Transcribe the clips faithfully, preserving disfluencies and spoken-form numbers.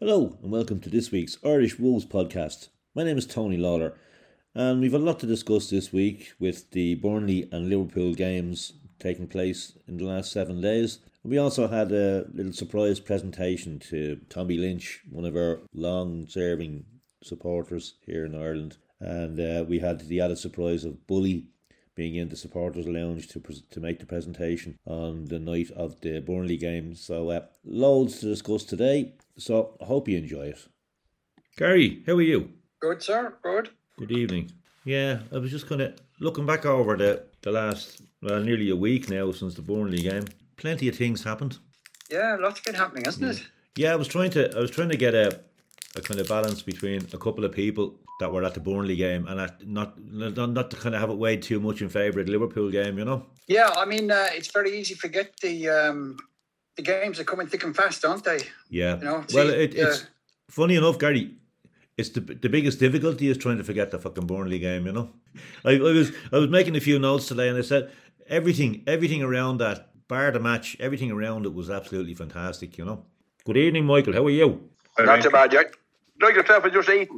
Hello and welcome to this week's Irish Wolves podcast. My name is Tony Lawler and we've a lot to discuss this week with the Burnley and Liverpool games taking place in the last seven days. We also had a little surprise presentation to Tommy Lynch, one of our long-serving supporters here in Ireland, and uh, we had the added surprise of Bully being in the supporters lounge to pres- to make the presentation on the night of the Burnley game. So uh, loads to discuss today, so I hope you enjoy it. Gary, how are you? Good, sir, good. Good evening. Yeah, I was just kind of looking back over the, the last, well, nearly a week now since the Burnley game. Plenty of things happened. Yeah, lots been happening, hasn't yeah. it? Yeah, I was trying to I was trying to get a a kind of balance between a couple of people that were at the Burnley game and at not not, not to kind of have it weighed too much in favour of the Liverpool game, you know? Yeah, I mean, uh, it's very easy to forget the um, the games are coming thick and fast, don't they? Yeah. You know, well, see, it, it's uh, funny enough, Gary. It's the the biggest difficulty is trying to forget the fucking Burnley game, you know? I, I was I was making a few notes today and I said everything everything around that, bar the match, everything around it was absolutely fantastic, you know? Good evening, Michael. How are you? Not too bad, Jack. Like yourself and just eating.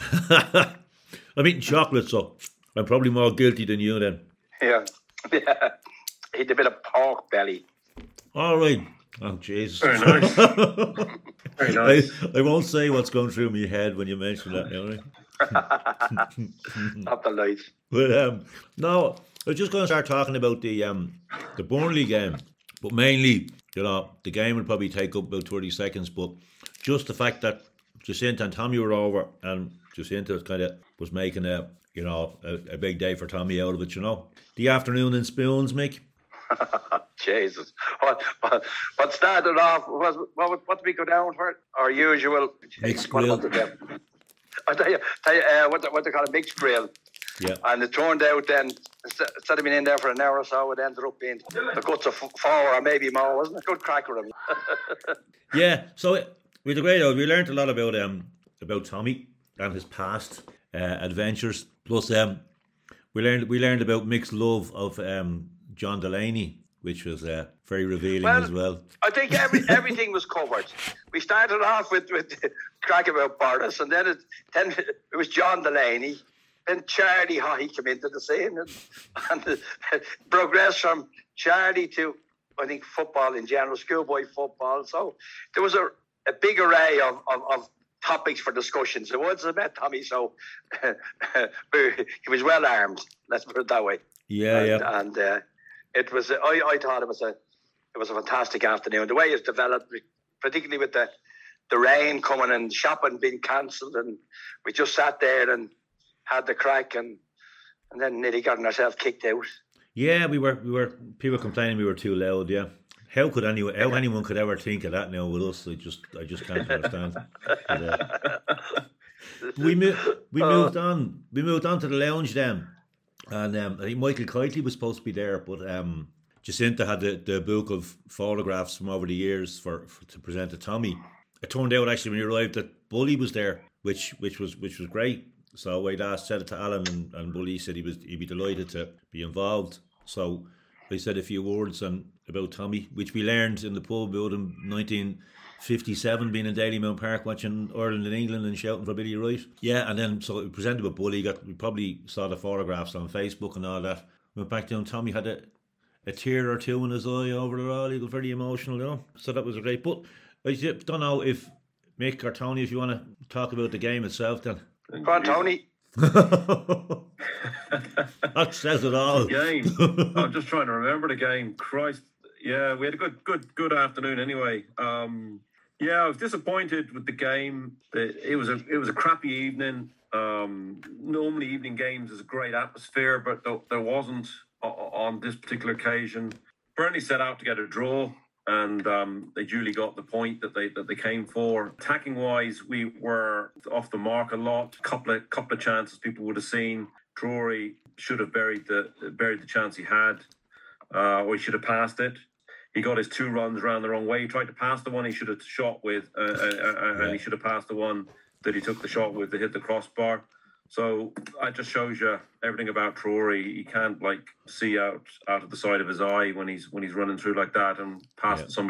I'm eating chocolate, so I'm probably more guilty than you then. Yeah. yeah. Eat a bit of pork belly. All right. Oh, Jesus. Very nice. Very nice. I, I won't say what's going through my head when you mention that, you know? Not the lights. But, um, no, I was just going to start talking about the um, the Burnley game. But mainly, you know, the game will probably take up about thirty seconds, but just the fact that Jacinta and Tommy were over and Jacinta kind of was making a, you know, a, a big day for Tommy out of it, you know. The afternoon in spoons, Mick. Jesus. What, what, what started off, was what, what did we go down for? Our usual mixed grill. I tell you, tell you uh, what, what they call a mixed grill. Yeah. And it turned out then, instead of being in there for an hour or so, it ended up being the guts of four or maybe more, wasn't it? Good crack with him. Yeah, so it, we had a great, we learned a lot about um about Tommy and his past uh, adventures. Plus, um, we learned we learned about Mick's love of um John Delaney, which was uh, very revealing well, as well. I think every, everything was covered. We started off with with crack about Boris, and then it then it was John Delaney. Then Charlie Haughey came into the scene and, and uh, progressed from Charlie to, I think, football in general, schoolboy football. So there was a, a big array of, of, of topics for discussions. It was I met Tommy, so uh, he was well armed. Let's put it that way. Yeah, and, yeah. And uh, it was. I, I thought it was a it was a fantastic afternoon. The way it's developed, particularly with the the rain coming and shopping being cancelled, and we just sat there and had the crack, and and then nearly got ourselves kicked out. Yeah, we were we were people complaining we were too loud. Yeah, how could anyone how anyone could ever think of that now with us? I just I just can't understand. But, uh, we moved we moved on we moved on to the lounge then, and um, I think Michael Kitely was supposed to be there, but um, Jacinta had the, the book of photographs from over the years for, for to present to Tommy. It turned out actually when he arrived that Bully was there, which which was which was great. So I'd asked, said it to Alan, and, and Bully said he was he'd be delighted to be involved. So I said a few words on about Tommy, which we learned in the pub out in nineteen fifty-seven, being in Dalymount Park watching Ireland and England and shouting for Billy Wright. Yeah, and then so we presented with Bully. Got we probably saw the photographs on Facebook and all that. Went back down. Tommy had a, a tear or two in his eye over it all. He was very emotional, you know. So that was great. But I don't know if Mick or Tony, if you want to talk about the game itself, then. Come on, Tony. That says it all. The game. I'm just trying to remember the game. Christ, yeah, we had a good, good, good afternoon. Anyway, um, yeah, I was disappointed with the game. It, it was a, it was a crappy evening. Um, normally, evening games is a great atmosphere, but th- there wasn't on this particular occasion. Burnley set out to get a draw. And um, they duly got the point that they that they came for. Attacking wise, we were off the mark a lot. Couple of couple of chances people would have seen. Drury should have buried the buried the chance he had, uh, or he should have passed it. He got his two runs around the wrong way. He tried to pass the one he should have shot with, uh, uh, uh, and he should have passed the one that he took the shot with to hit the crossbar. So that just shows you everything about Drury. He can't like see out out of the side of his eye when he's when he's running through like that and past yeah. somebody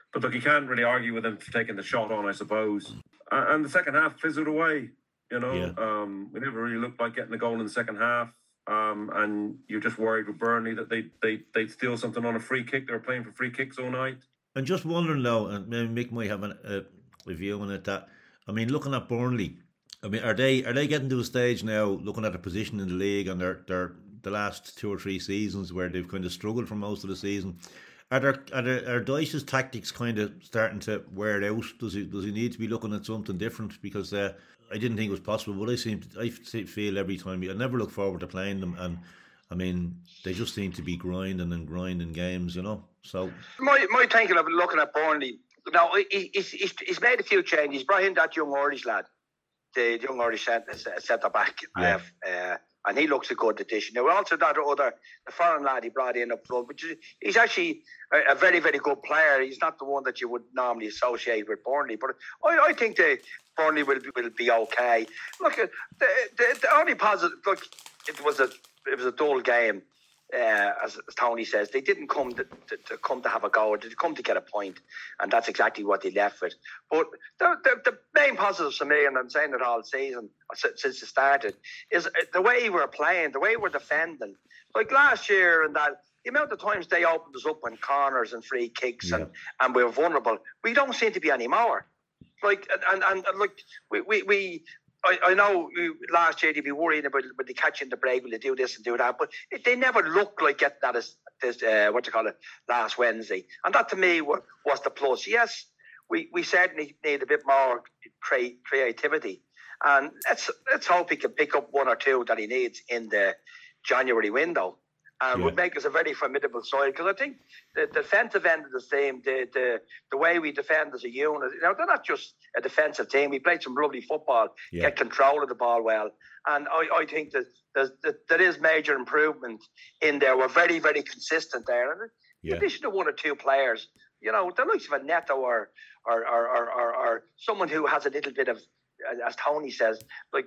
but look, you can't really argue with him for taking the shot on, I suppose. Uh, and the second half fizzled away. You know, Yeah. um, we never really looked like getting a goal in the second half. Um, and you're just worried with Burnley that they they they'd steal something on a free kick. They were playing for free kicks all night. And just wondering now, and maybe Mick might have an, a, a view on it. That I mean, looking at Burnley, I mean, are they are they getting to a stage now, looking at their position in the league and their their the last two or three seasons where they've kind of struggled for most of the season? Are there are there, are Dyche's tactics kind of starting to wear out? Does he does he need to be looking at something different? Because uh, I didn't think it was possible, but I seem to, I feel every time I never look forward to playing them, and I mean they just seem to be grinding and grinding games, you know. So my my thinking of looking at Burnley now, he, he's, he's he's made a few changes. Brought in that young Irish lad, the young Irish centre centre back, Yeah. uh, and he looks a good addition. Now also that other the foreign lad he brought in up front, which is, he's actually a, a very very good player. He's not the one that you would normally associate with Burnley, but I, I think the Burnley will be, will be okay. Look, the, the, the only positive, look, it was a it was a dull game. Uh, as, as Tony says, they didn't come to, to, to come to have a go. They come to get a point, and that's exactly what they left with. But the, the, the main positives for me, and I'm saying it all season since it started, is the way we're playing, the way we're defending. Like last year, and that the amount of times they opened us up on corners and free kicks, Yeah. and, and we were vulnerable. We don't seem to be anymore. Like and and, and like we we. we I, I know last year they'd be worrying about when they catch in the break, will they do this and do that, but it, they never looked like getting that as this uh, what you call it last Wednesday, and that to me was, was the plus. Yes, we, we certainly need a bit more cre- creativity, and let's let's hope he can pick up one or two that he needs in the January window, and Yeah. would make us a very formidable side. Because I think the defensive end of the team, the the the way we defend as a unit, you know, they're not just a defensive team. We played some lovely football, Yeah. get control of the ball well, and I, I think that there's, that there is major improvement in there. We're very very consistent there, and in Yeah. addition to one or two players, you know, the likes of a Neto or or or or, or, or someone who has a little bit of, as Tony says, like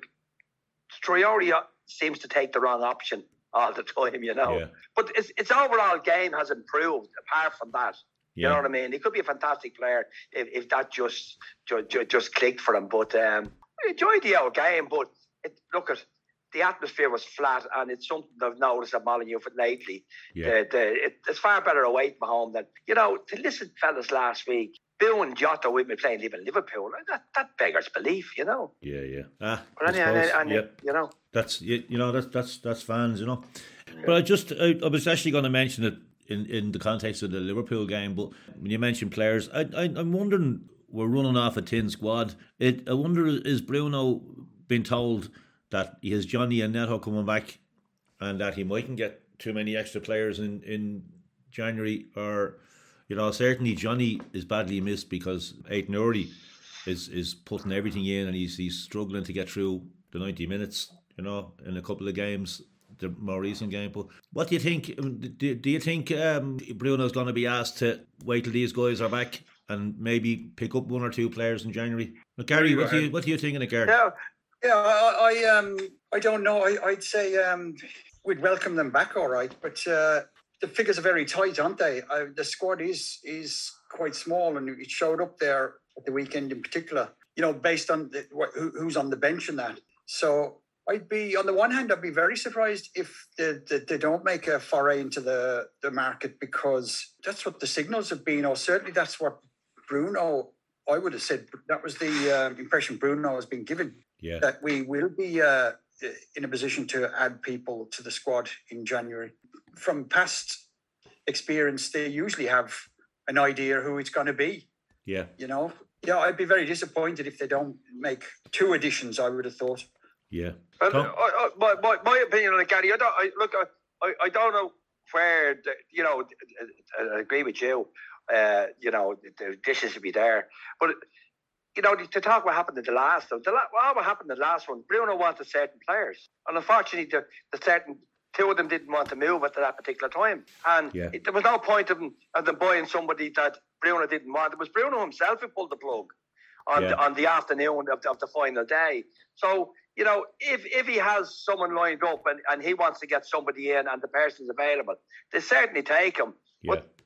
Traore seems to take the wrong option all the time, you know. Yeah. But its its overall game has improved. Apart from that, you Yeah. know what I mean. He could be a fantastic player if, if that just, just just clicked for him. But um, I enjoyed the old game. But it, look at the atmosphere was flat, and it's something I've noticed at Molyneux lately. Yeah. The, the, it, it's far better away from home than, you know. To listen, fellas, last week, Bill and Jota with me playing live in Liverpool. That that beggars belief, you know. Yeah, yeah. Ah, But I anyway, suppose, and, yeah. you know. That's you, you know that's that's that's fans, you know. But I just I, I was actually going to mention it in, in the context of the Liverpool game. But when you mention players, I, I I'm wondering, we're running off a tin squad. It I wonder, is Bruno been told that he has Johnny and Neto coming back, and that he mightn't get too many extra players in, in January, or you know, certainly Johnny is badly missed because Aït-Nouri is is putting everything in, and he's he's struggling to get through the ninety minutes. You know, in a couple of games, the more recent game. But what do you think? Do, do you think um, Bruno's going to be asked to wait till these guys are back and maybe pick up one or two players in January? But Gary, what do you what do you think of it, Gary? Yeah, Yeah, I, I um, I don't know. I, I'd say um, we'd welcome them back, all right. But uh, the figures are very tight, aren't they? Uh, the squad is is quite small, and it showed up there at the weekend in particular. You know, based on the, what, who, who's on the bench and that. So I'd be, on the one hand, I'd be very surprised if they, they, they don't make a foray into the, the market, because that's what the signals have been, or certainly that's what Bruno, I would have said, that was the uh, impression Bruno has been given, Yeah, that we will be uh, in a position to add people to the squad in January. From past experience, they usually have an idea who it's going to be, yeah, you know. Yeah, I'd be very disappointed if they don't make two additions, I would have thought. yeah. And Tom? I, I, my, my my opinion on it, Gary, I don't I, look. I, I, I don't know where the, you know. I, I agree with you. Uh, you know, the dishes should be there, but you know, to talk what happened in the last one, the la- what happened in the last one, Bruno wanted certain players, and unfortunately, the, the certain two of them didn't want to move at that particular time, and Yeah. it, there was no point of them, of them buying somebody that Bruno didn't want. It was Bruno himself who pulled the plug on Yeah. the, on the afternoon of the, of the final day. So, you know, if if he has someone lined up and, and he wants to get somebody in and the person's available, they certainly take him. Yeah. But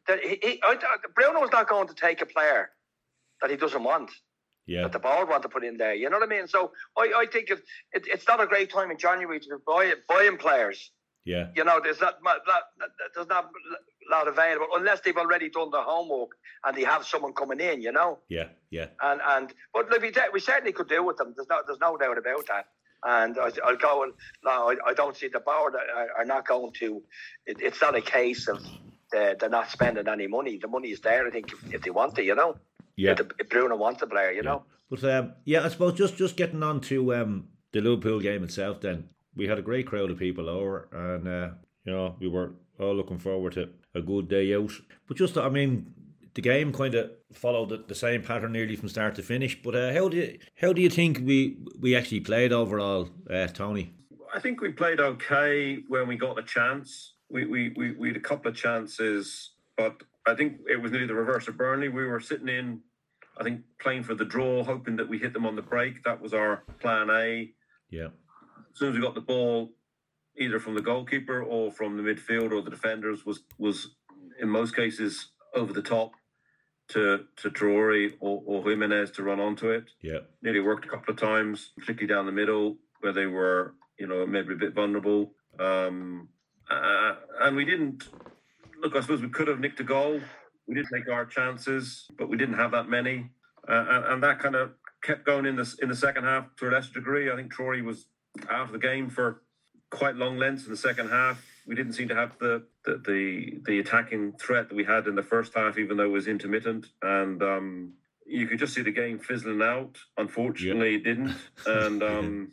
that he, he I, Bruno's not going to take a player that he doesn't want. Yeah. That the board want to put in there. You know what I mean? So I, I think it, it, it's not a great time in January to be buy, buying players. Yeah. You know, there's not, not there's not a lot available unless they've already done their homework and they have someone coming in. You know. Yeah. Yeah. And and but look, we, we certainly could do with them. There's no there's no doubt about that. And I, I'll go and no, I, I don't see the board are, are not going to. It, it's not a case of they're, they're not spending any money. The money is there. I think if, if they want to, you know. Yeah. If, the, if Bruno wants a player, you yeah. know. But um, yeah, I suppose just, just getting on to um, the Liverpool game itself. Then we had a great crowd of people over, and uh, you know we were all looking forward to a good day out. But just, I mean, the game kind of followed the, the same pattern nearly from start to finish. But uh, how do you how do you think we we actually played overall, uh, Tony? I think we played okay when we got a chance. We we we we had a couple of chances, but I think it was nearly the reverse of Burnley. We were sitting in, I think, playing for the draw, hoping that we hit them on the break. That was our plan A. Yeah. As soon as we got the ball, either from the goalkeeper or from the midfield or the defenders, was was in most cases over the top to to Traore or, or Jimenez to run onto it. Yeah. Nearly worked a couple of times, particularly down the middle where they were, you know, maybe a bit vulnerable. Um, uh, and we didn't. Look, I suppose we could have nicked a goal. We did take our chances, but we didn't have that many, uh, and, and that kind of kept going in the in the second half to a lesser degree. I think Traore was out of the game for quite long lengths in the second half. We didn't seem to have the the the, the attacking threat that we had in the first half, even though it was intermittent, and um, you could just see the game fizzling out. Unfortunately, yeah. It didn't, and um,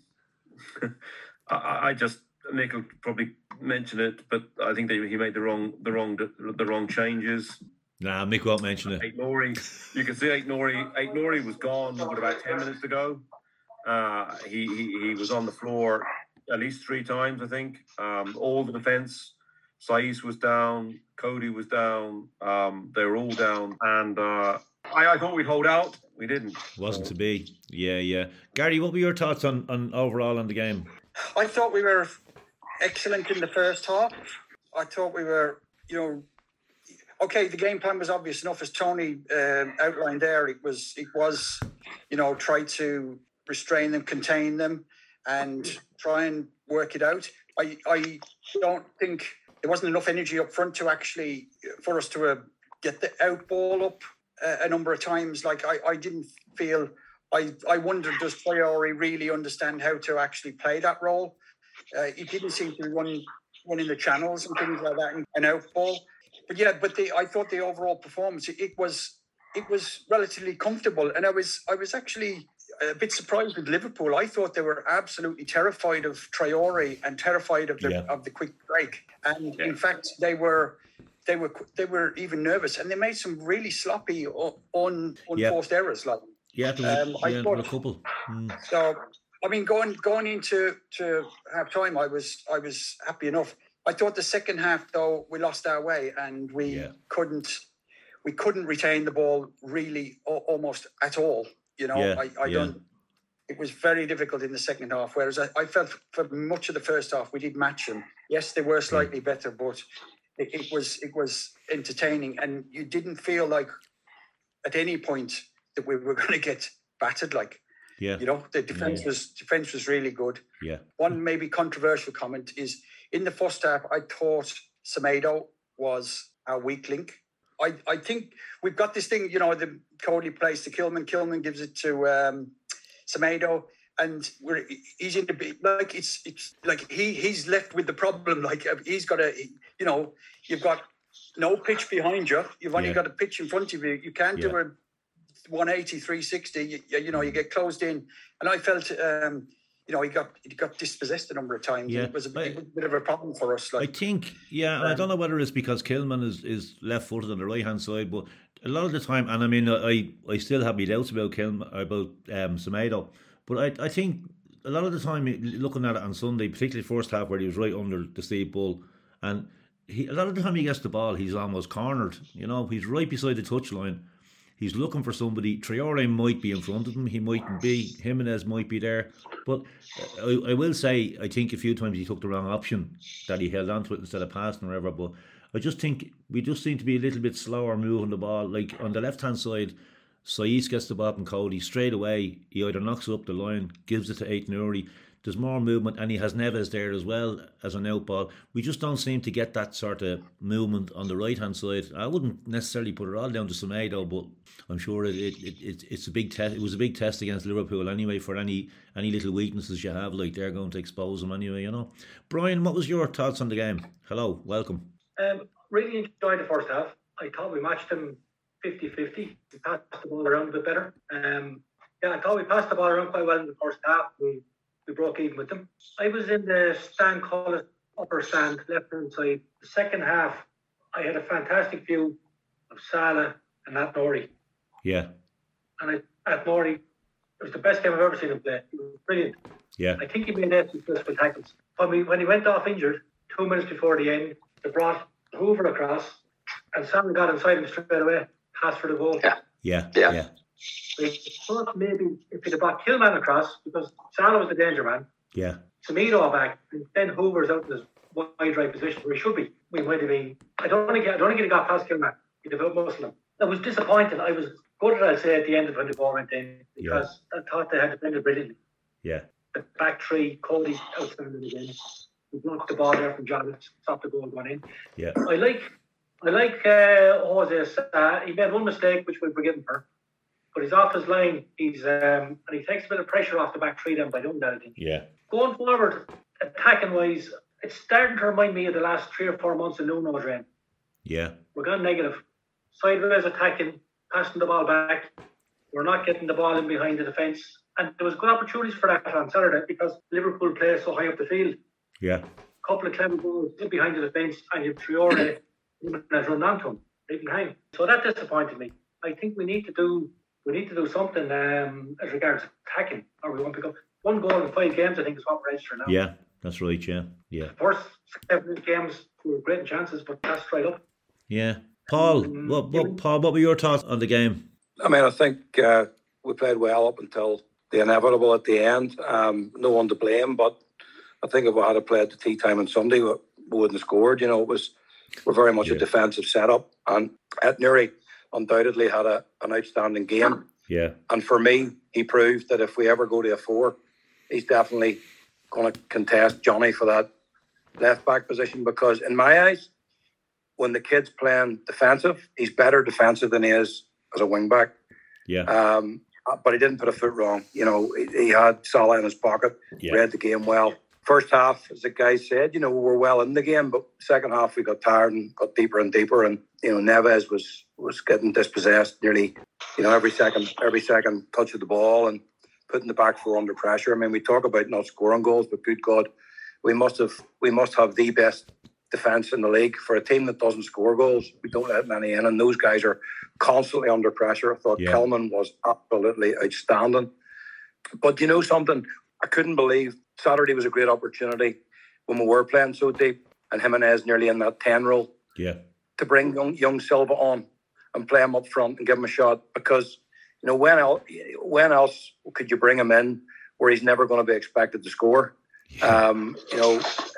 I, I just. Nick will probably mention it, but I think that he made the wrong, the wrong, the wrong changes. Nah, Mick won't mention it. Aït-Nouri, you can see Aït-Nouri. Aït-Nouri was gone with about ten minutes to go. Uh, he, he he was on the floor at least three times, I think. Um, all the defence, Saiss was down, Cody was down. Um, they were all down, and uh, I, I thought we'd hold out. We didn't. Wasn't to be. Yeah, yeah. Gary, what were your thoughts on, on overall on the game? I thought we were excellent in the first half. I thought we were, you know, okay. The game plan was obvious enough, as Tony um, outlined there. It was, it was, you know, try to restrain them, contain them, and try and work it out. I, I don't think there wasn't enough energy up front to actually for us to uh, get the out ball up uh, a number of times. Like I, I didn't feel. I, I wondered, does Traore really understand how to actually play that role? Uh, he didn't seem to run running the channels and things like that, and, and out ball. But yeah, but the, I thought the overall performance it, it was it was relatively comfortable, and I was I was actually a bit surprised with Liverpool. I thought they were absolutely terrified of Traore and terrified of the yeah. of the quick break, and yeah. in fact they were. They were they were even nervous, and they made some really sloppy, un, unforced yep. errors. Like yeah, there um, yeah, I thought, a couple. Mm. So, I mean, going going into to half time, I was I was happy enough. I thought the second half, though, we lost our way, and we yeah. couldn't we couldn't retain the ball really almost at all. You know, yeah. I, I yeah. don't. It was very difficult in the second half. Whereas I, I felt for much of the first half we did match them. Yes, they were slightly yeah. better, but. It, it was it was entertaining, and you didn't feel like at any point that we were going to get battered. Like, yeah, you know, the defense yeah. was defense was really good. Yeah. One maybe controversial comment is in the first half, I thought Semedo was our weak link. I, I think we've got this thing, you know, the Cody plays to Kilman, Kilman gives it to um, Semedo. And we're, he's in the big, like it's it's like he he's left with the problem. Like he's got a, you know, you've got no pitch behind you. You've only yeah. got a pitch in front of you. You can't yeah. do a one eighty, three sixty. You, you know, you get closed in. And I felt, um, you know, he got he got dispossessed a number of times. Yeah. It was a, I, it was a bit of a problem for us. Like I think, yeah, um, I don't know whether it's because Kilman is, is left-footed on the right-hand side, but a lot of the time, and I mean, I I still have my doubts about Kilman, about um, Semedo. But I, I think a lot of the time, looking at it on Sunday, particularly first half where he was right under the steep bull, and he, a lot of the time he gets the ball, he's almost cornered. You know, he's right beside the touchline. He's looking for somebody. Traore might be in front of him. He mightn't be. Jimenez might be there. But I, I will say, I think a few times he took the wrong option, that he held on to it instead of passing or whatever. But I just think we just seem to be a little bit slower moving the ball. Like on the left hand side, Saiz gets the ball from Cody straight away. He either knocks it up the line, gives it to Aït-Nouri. There's more movement, and he has Neves there as well as an out ball. We just don't seem to get that sort of movement on the right hand side. I wouldn't necessarily put it all down to Semedo, but I'm sure it, it, it, it it's a big test. It was a big test against Liverpool anyway. For any any little weaknesses you have, like they're going to expose them anyway. You know, Brian, what was your thoughts on the game? Hello, welcome. Um, really enjoyed the first half. I thought we matched them fifty-fifty. We passed the ball around a bit better. Um, yeah, I thought we passed the ball around quite well in the first half. We we broke even with them. I was in the Stan Cullen upper stand, left hand side. The second half, I had a fantastic view of Salah and Aït-Nouri. Yeah. And I, Aït-Nouri, it was the best game I've ever seen him play. It was brilliant. Yeah. I think he made eight successful tackles. When, we, when he went off injured, two minutes before the end, they brought Hoover across, and Salah got inside him straight away, passed for the goal. Yeah. Yeah. Yeah. yeah. I thought maybe if he'd have brought Tillman across, because Salah was the danger man, Yeah. Semedo back, and then Hoover's out in his wide right position where he should be. We might have been. I don't think I don't think he'd have got past Tillman. He'd have outmuscled him. I was disappointed. I was good, I'll say, at the end of when the ball went in, because yeah. I thought they had defended brilliantly. Yeah. The back three, Cody's outstanding again. He blocked the ball there from John, stopped the goal going in. Yeah. I like, I like uh, Jose. Uh, he made one mistake, which we forgive him for. But he's off his line. He's um, and he takes a bit of pressure off the back three then by doing that, I think. Yeah. Going forward, attacking wise, it's starting to remind me of the last three or four months in Nuno's reign. Yeah. We're going negative. Sideways attacking, passing the ball back. We're not getting the ball in behind the defence. And there was good opportunities for that on Saturday because Liverpool plays so high up the field. Yeah. A couple of clever goals in behind the defence, and you Traore has run onto him right behind. So that disappointed me. I think we need to do we need to do something um, as regards attacking, or we won't pick up one goal in five games. I think is what we're registering now. Yeah, that's right. Yeah, yeah. The first seven games we were great in chances, but that's straight up. Yeah, Paul. Um, what, what, Paul? What were your thoughts on the game? I mean, I think uh, we played well up until the inevitable at the end. Um, no one to blame, but I think if we had played the tea time on Sunday, we wouldn't have scored. You know, it was we're very much yeah. a defensive setup, and Aït-Nouri undoubtedly had a, an outstanding game. Yeah. And for me, he proved that if we ever go to a four, he's definitely going to contest Johnny for that left back position, because in my eyes, when the kid's playing defensive, he's better defensive than he is as a wing back. Yeah. Um, but he didn't put a foot wrong. You know, he, he had Salah in his pocket, yeah. read the game well. First half, as the guys said, you know, we were well in the game, but second half we got tired and got deeper and deeper, and you know, Neves was was getting dispossessed nearly, you know, every second every second touch of the ball and putting the back four under pressure. I mean, we talk about not scoring goals, but good God, we must have we must have the best defence in the league for a team that doesn't score goals. We don't let many in, and those guys are constantly under pressure. I thought yeah. Kelman was absolutely outstanding. But you know something, I couldn't believe Saturday was a great opportunity when we were playing so deep, and Jimenez nearly in that ten role. Yeah. To bring young young Silva on and play him up front and give him a shot, because you know when else when else could you bring him in where he's never going to be expected to score? Yeah. Um, you know,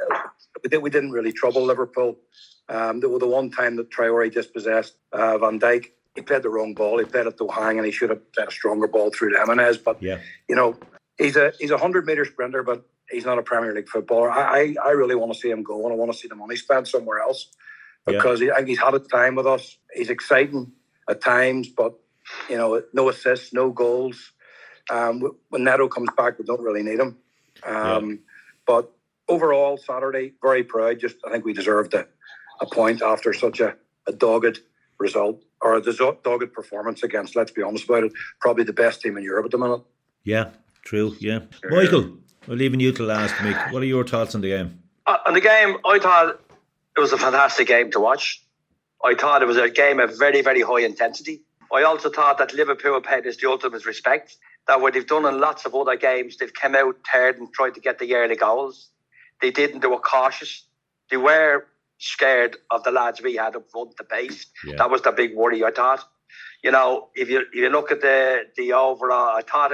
we, did, we didn't really trouble Liverpool. Um, there was the one time that Traore dispossessed uh, Van Dijk. He played the wrong ball. He played it to hang, and he should have played a stronger ball through to Jimenez. But yeah. you know, he's a he's a hundred meter sprinter, but he's not a Premier League footballer. I, I, I really want to see him go, and I want to see the money spent somewhere else, because yeah. he, I think he's had his time with us. He's exciting at times, but you know, no assists, no goals. Um, when Neto comes back, we don't really need him. Um, yeah. But overall, Saturday, very proud. Just I think we deserved a, a point after such a, a dogged result, or a dogged performance against, let's be honest about it, probably the best team in Europe at the minute. Yeah, true, yeah. Michael, we're leaving you to last, Mick. What are your thoughts on the game? Uh, on the game, I thought it was a fantastic game to watch. I thought it was a game of very, very high intensity. I also thought that Liverpool paid us the ultimate respect, that what they've done in lots of other games, they've come out third and tried to get the early goals. They didn't, they were cautious. They were scared of the lads we had up front, the pace. Yeah. That was the big worry, I thought. You know, if you if you look at the, the overall, I thought our,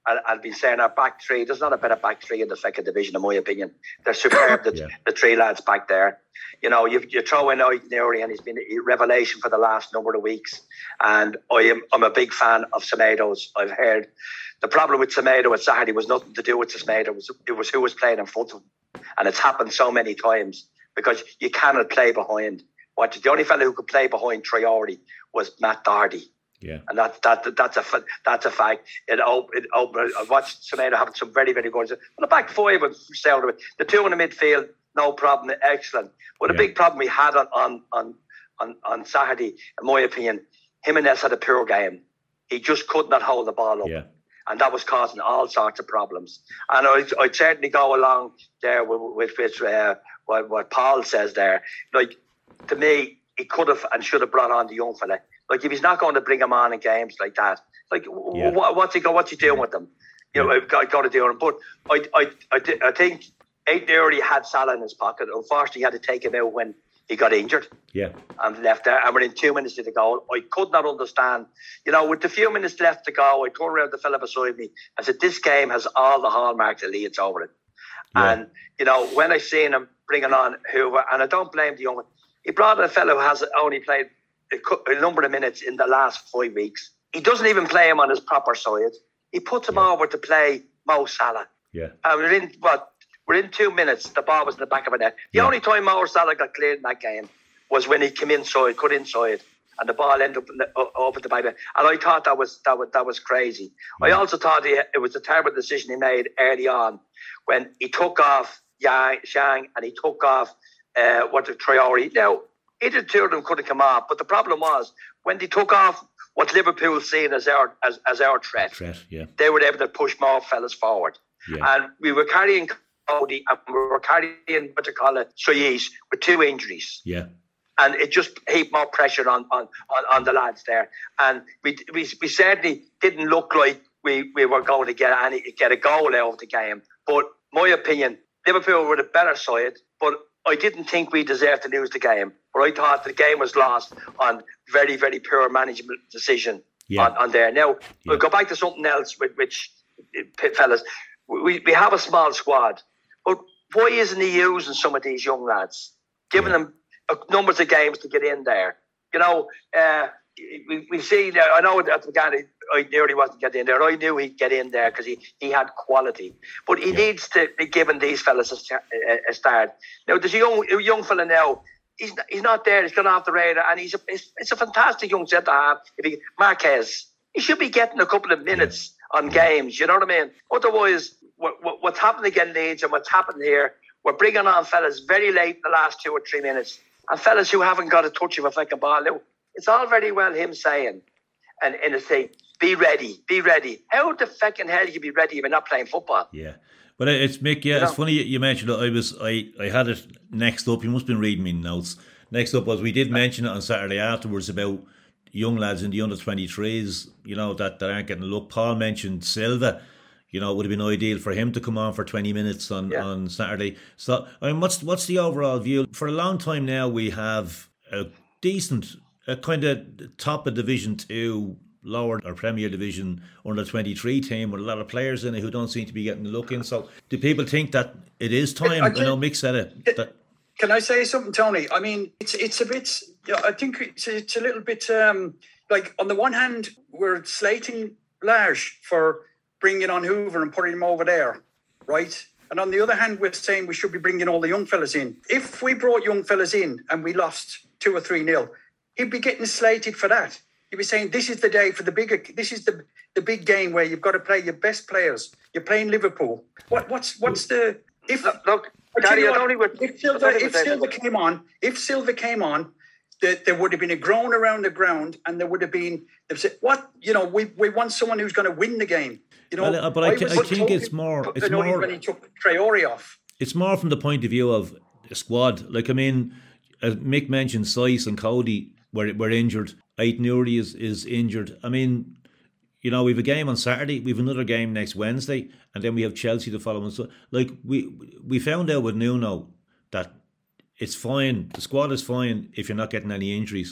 I, I've been saying our back three, there's not a better back three in the second division, in my opinion. They're superb, the, yeah. the three lads back there. You know, you, you throw in Newry, and he's been a revelation for the last number of weeks. And I am, I'm a big fan of Semedo's. I've heard the problem with Semedo at Saturday was nothing to do with Semedo. It was, it was who was playing in front of him. And it's happened so many times because you cannot play behind. What the only fellow who could play behind Traore was Matt Doherty. Yeah, and that that that's a that's a fact. It opened. It I watched Semedo having some very very good. And the back five was sound of it. The two in the midfield, no problem, excellent. But the yeah. big problem we had on on on on, on Saturday, in my opinion, Jimenez had a poor game. He just could not hold the ball up. Yeah. And that was causing all sorts of problems. And I'd, I'd certainly go along there with, with, with uh, what, what Paul says there. Like, to me, he could have and should have brought on the young fella. Like, if he's not going to bring him on in games like that, like, yeah. what, what's he go? What's he doing with them? You know, I've got, got to do it. But I, I, I, I think Aidan already had Salah in his pocket. Unfortunately, he had to take him out when he got injured. Yeah. And left there. And within two minutes to the goal, I could not understand. You know, with the few minutes left to go, I turned around the fella beside me. I said, this game has all the hallmarks of Leeds over it. Yeah. And, you know, when I seen him bringing on Hoover, and I don't blame the young one, he brought in a fellow who has only played a, a number of minutes in the last five weeks. He doesn't even play him on his proper side. He puts him yeah. over to play Mo Salah. Yeah. And we're in, what, Within two minutes, the ball was in the back of a net. The yeah. only time Mo Salah got cleared in that game was when he came inside, cut inside, and the ball ended up, up, up at the back. And I thought that was that was, that was crazy. Yeah. I also thought he, it was a terrible decision he made early on when he took off Yang, Shang and he took off uh, what the Traore. Now, either two of them could have come off, but the problem was when they took off what Liverpool seen as our as, as our threat, threat yeah. they were able to push more fellas forward. Yeah. And we were carrying Cody and we were carrying what they call it, Soyez, with two injuries. Yeah. And it just heaped more pressure on, on, on, on the lads there. And we, we we certainly didn't look like we, we were going to get any get a goal out of the game. But my opinion, Liverpool were the better side, but I didn't think we deserved to lose the game. But I thought the game was lost on very, very poor management decision yeah. on, on there. Now, yeah. we'll go back to something else, with, which, fellas, we, we have a small squad. But why isn't he using some of these young lads? Giving yeah. them numbers of games to get in there. You know, uh, we, we see there, I know at the beginning I knew he wasn't getting in there. I knew he'd get in there because he, he had quality. But he yeah. needs to be giving these fellas a, a, a start. Now, there's a young, a young fella now, he's not, he's not there, he's gone off the radar, and he's a, it's, it's a fantastic young centre half. If he, Marquez, he should be getting a couple of minutes yeah. on games, you know what I mean? Otherwise, what, what, what's happening again Leeds and what's happened here, we're bringing on fellas very late in the last two or three minutes, and fellas who haven't got a touch of a fucking ball. Now, it's all very well him saying, and in a thing, be ready, be ready. How the fucking hell you be ready if you're not playing football? Yeah. But it's Mick, yeah, you know? It's funny you mentioned it. I was, I, I had it next up. You must have been reading me notes. Next up was we did mention it on Saturday afterwards about young lads in the under twenty-threes, you know, that, that aren't getting a look. Paul mentioned Silva. You know, it would have been ideal for him to come on for twenty minutes on, yeah. on Saturday. So, I mean, what's what's the overall view? For a long time now, we have a decent, a kind of top of Division Two, lower or Premier Division under twenty-three team with a lot of players in it who don't seem to be getting a look in. So, do people think that it is time? I, I know Mick said it. That, can I say something, Tony? I mean, it's it's a bit. Yeah, I think it's it's a little bit um, like on the one hand we're slating Large for bringing on Hoover and putting him over there, right? And on the other hand, we're saying we should be bringing all the young fellas in. If we brought young fellas in and we lost two or three nil, he'd be getting slated for that. He'd be saying, this is the day for the bigger, this is the the big game where you've got to play your best players. You're playing Liverpool. What what's what's the if look, look Gary, what, I only would, if Silva if Silva came on, if Silva came on, there, there would have been a groan around the ground, and there would have been they've said, what you know, we we want someone who's going to win the game. You know, well, but I, I, I think it's more. It's more when he took Traore off. It's more from the point of view of a squad. Like I mean, as Mick mentioned, Sice and Cody were were injured. Ait Nouri is is injured. I mean, you know, we have a game on Saturday. We have another game next Wednesday, and then we have Chelsea the following. So, like we we found out with Nuno that it's fine. The squad is fine if you're not getting any injuries.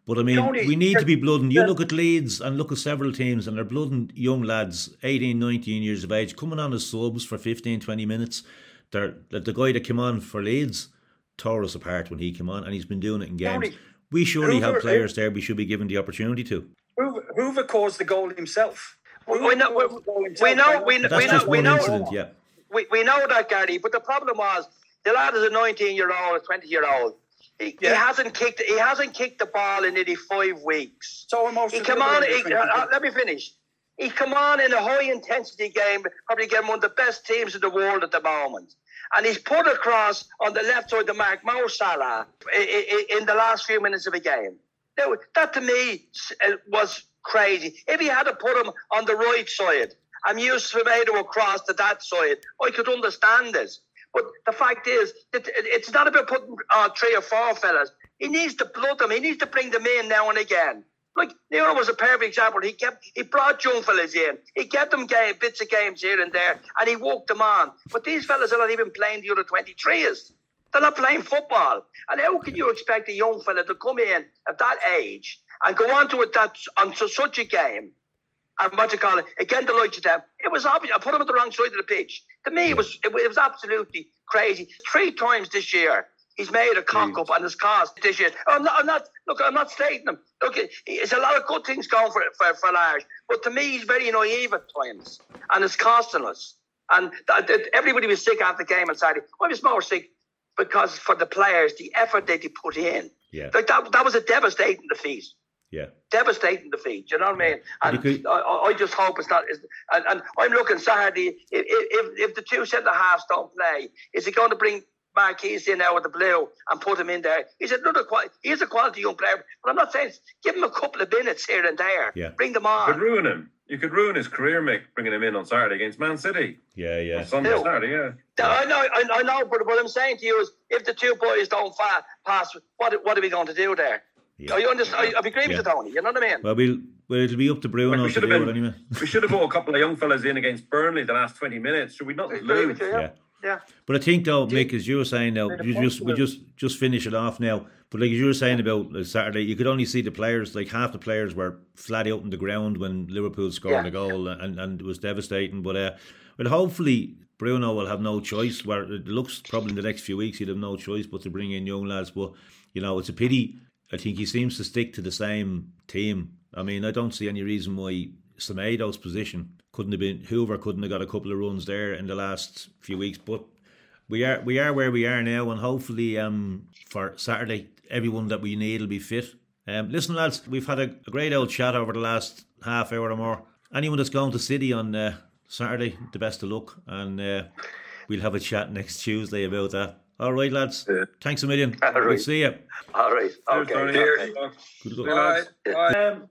But I mean, Tony, we need to be blooding. You yeah. look at Leeds and look at several teams, and they're blooding young lads, eighteen, nineteen years of age, coming on as subs for fifteen, twenty minutes. They're, the guy that came on for Leeds tore us apart when he came on, and he's been doing it in games. Tony, we surely Hoover, have players there we should be given the opportunity to. Hoover, Hoover caused the goal himself. We, we know, we, we know, we, That's we know, just we one know, incident, yeah. we, we know that, Gary. But the problem was the lad is a nineteen-year-old, a twenty-year-old. He, yeah. he hasn't kicked. He hasn't kicked the ball in nearly five weeks. So most he come on. He, uh, let me finish. He come on in a high-intensity game, probably against one of the best teams in the world at the moment. And he's put across on the left side of the mark, Mo Salah, in the last few minutes of the game. Now, that to me was crazy. If he had to put him on the right side and use Semedo across to that side, I could understand this. But the fact is, that it's not about putting uh, three or four fellas. He needs to blood them. He needs to bring them in now and again. Like, Nero was a perfect example. He kept, he brought young fellas in. He kept them game, bits of games here and there, and he walked them on. But these fellas are not even playing the other twenty-threes. They're not playing football. And how can you expect a young fella to come in at that age and go on to it that onto such a game? And what you call it, again, the likes of them. It was obvious. I put him on the wrong side of the pitch. To me, it was it, it was absolutely crazy. Three times this year, he's made a cock up and has cost this year. I'm not, I'm not. Look, I'm not stating him. Look, it's a lot of good things going for for for Large, but to me, he's very naive at times, and it's costing us. And th- th- everybody was sick after the game on Saturday. I was more sick because for the players, the effort that they put in. Yeah. Like that. That was a devastating defeat. Yeah. Devastating defeat, you know what I mean? And could, I, I just hope it's not. And, and I'm looking Saturday, if, if, if the two centre halves don't play, is he going to bring Marquise in now with the blue and put him in there? He's another quality, he's a quality young player, but I'm not saying, give him a couple of minutes here and there. Yeah. Bring them on. You could ruin him. You could ruin his career, Mick, bringing him in on Saturday against Man City. Yeah, yeah. On Sunday, Saturday, yeah. I know, I, I know, but what I'm saying to you is, if the two boys don't fa- pass, what what are we going to do there? Yeah. Are you understand? I, I agree with yeah. you, Tony. You know what I mean? Well, we'll, well it'll be up to Bruno like to do been, it anyway. We should have brought a couple of young fellas in against Burnley the last twenty minutes. Should we not lose? You, yeah. yeah. yeah. But I think, though, Mick, as you were saying now, you just we just just finish it off now. But like as you were saying about uh, Saturday, you could only see the players, like half the players were flat out on the ground when Liverpool scored yeah. a goal, and, and it was devastating. But uh, well, hopefully Bruno will have no choice. Where it looks probably in the next few weeks he'll have no choice but to bring in young lads. But you know, it's a pity. I think he seems to stick to the same team. I mean, I don't see any reason why Semedo's position couldn't have been, Hoover couldn't have got a couple of runs there in the last few weeks. But we are we are where we are now, and hopefully um, for Saturday, everyone that we need will be fit. Um, listen, lads, we've had a, a great old chat over the last half hour or more. Anyone that's going to City on uh, Saturday, the best of luck, and uh, we'll have a chat next Tuesday about that. All right, lads. Yeah. Thanks a million. All right. We'll see you. All right. Okay. Cheers. Good luck. Bye. Bye. Um,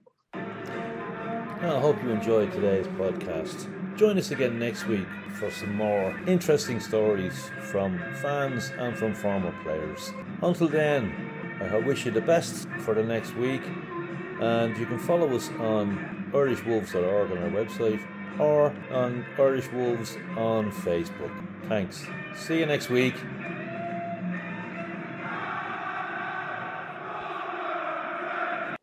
I hope you enjoyed today's podcast. Join us again next week for some more interesting stories from fans and from former players. Until then, I wish you the best for the next week, and you can follow us on irish wolves dot org on our website or on Irish Wolves on Facebook. Thanks. See you next week.